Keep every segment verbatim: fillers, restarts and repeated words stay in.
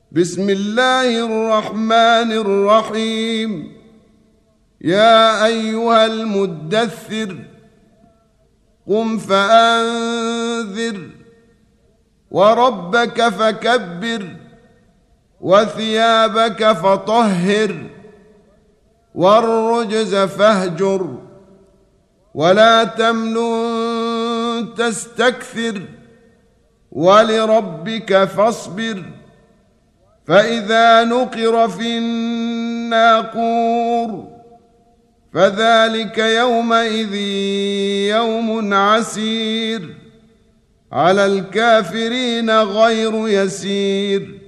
بسم الله الرحمن الرحيم. يا أيها المدثر قم فأنذر وربك فكبر وثيابك فطهر والرجز فاهجر ولا تمنن تستكثر ولربك فاصبر فإذا نقر في الناقور فذلك يومئذ يوم عسير على الكافرين غير يسير.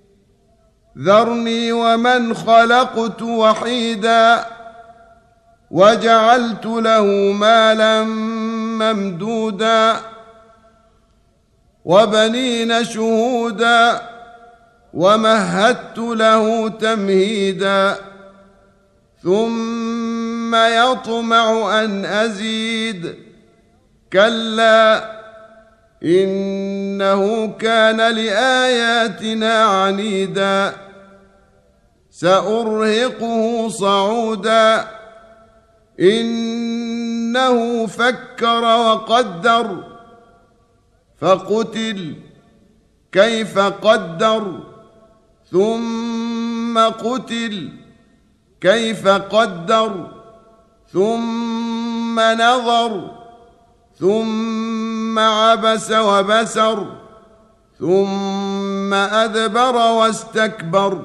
ذرني ومن خلقت وحيدا وجعلت له مالا ممدودا وبنين شهودا ومهدت له تمهيدا ثم يطمع أن أزيد كلا إنه كان لآياتنا عنيدا سأرهقه صعودا إنه فكر وقدر فقتل كيف قدر ثم قتل كيف قدر ثم نظر ثم عبس وبسر ثم أدبر واستكبر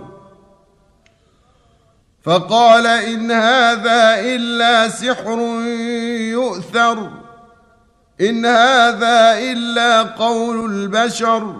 فقال إن هذا إلا سحر يؤثر إن هذا إلا قول البشر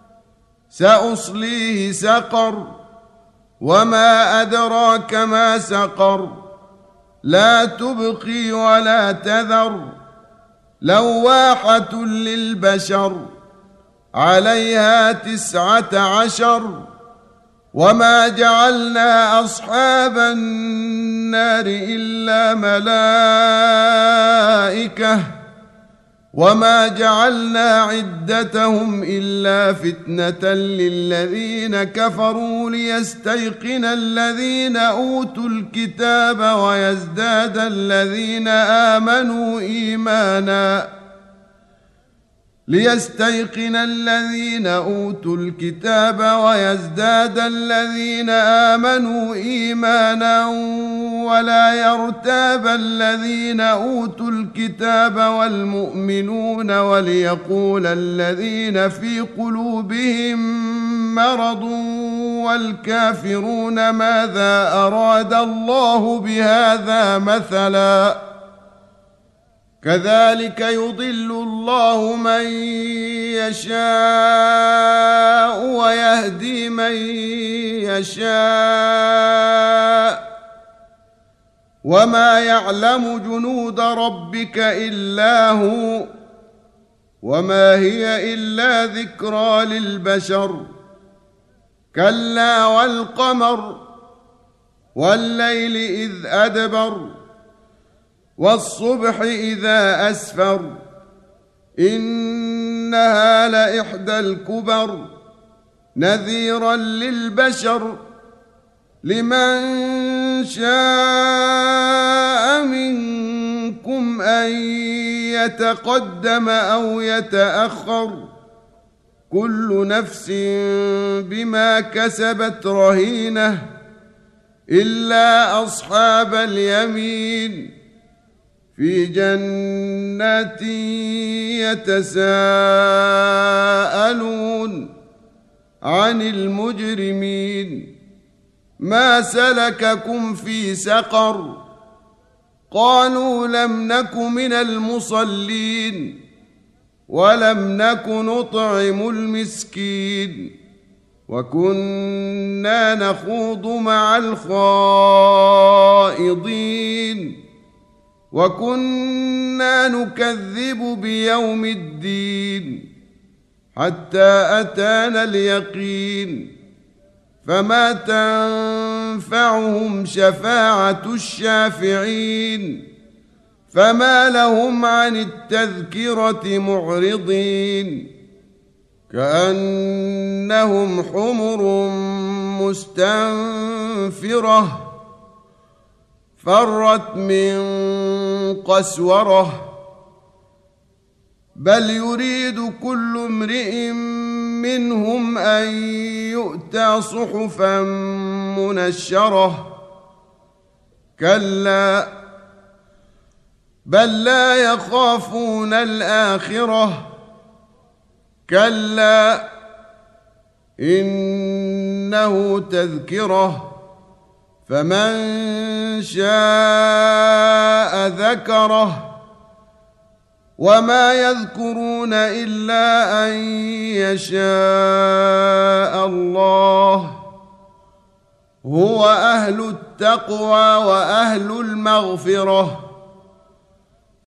سأصليه سقر وما أدراك ما سقر لا تبقي ولا تذر لواحة للبشر عليها تسعة عشر وما جعلنا أصحاب النار إلا ملائكة وما جعلنا عدتهم إلا فتنة للذين كفروا ليستيقن الذين أوتوا الكتاب ويزداد الذين آمنوا إيمانا ليستيقن الذين أوتوا الكتاب ويزداد الذين آمنوا إيمانا ولا يرتاب الذين أوتوا الكتاب والمؤمنون وليقول الذين في قلوبهم مرض والكافرون ماذا أراد الله بهذا مثلا كذلك يضل الله من يشاء ويهدي من يشاء وما يعلم جنود ربك إلا هو وما هي إلا ذكرى للبشر كلا والقمر والليل إذ أدبر والصبح إذا أسفر إنها لإحدى الكبر نذيرا للبشر لمن شاء منكم أن يتقدم أو يتأخر كل نفس بما كسبت رهينة إلا أصحاب اليمين في جنات يتساءلون عن المجرمين ما سلككم في سقر قالوا لم نك من المصلين ولم نك نطعم المسكين وكنا نخوض مع الخائضين وكنا نكذب بيوم الدين حتى أتانا اليقين فما تنفعهم شفاعة الشافعين فما لهم عن التذكرة معرضين كأنهم حمر مستنفرة فرت من قسورة بل يريد كل امرئ منهم أن يؤتى صحفا منشرة كلا بل لا يخافون الآخرة كلا إنه تذكرة فمن شاء ذكره وما يذكرون إلا أن يشاء الله هو أهل التقوى وأهل المغفرة